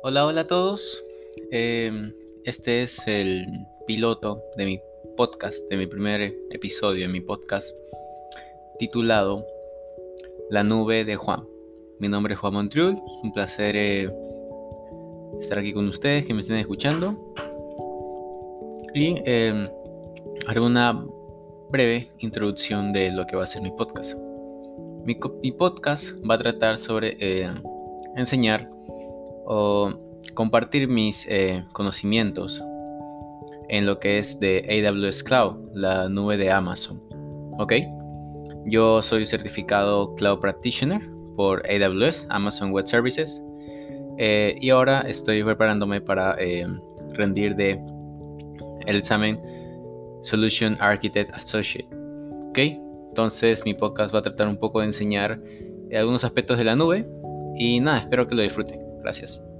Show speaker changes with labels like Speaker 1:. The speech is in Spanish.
Speaker 1: Hola, hola a todos. Este es el piloto de mi podcast, de mi primer episodio de mi podcast titulado La nube de Juan. Mi nombre es Juan Montriul. Es un placer estar aquí con ustedes que me estén escuchando. Y haré una breve introducción de lo que va a ser mi podcast. Mi podcast va a tratar sobre enseñar o compartir mis conocimientos en lo que es de AWS Cloud, la nube de Amazon. ¿Ok? Yo soy certificado Cloud Practitioner por AWS, Amazon Web Services, y ahora estoy preparándome para rendir el examen Solution Architect Associate. ¿Ok? Entonces mi podcast va a tratar un poco de enseñar algunos aspectos de la nube y nada, espero que lo disfruten. Gracias.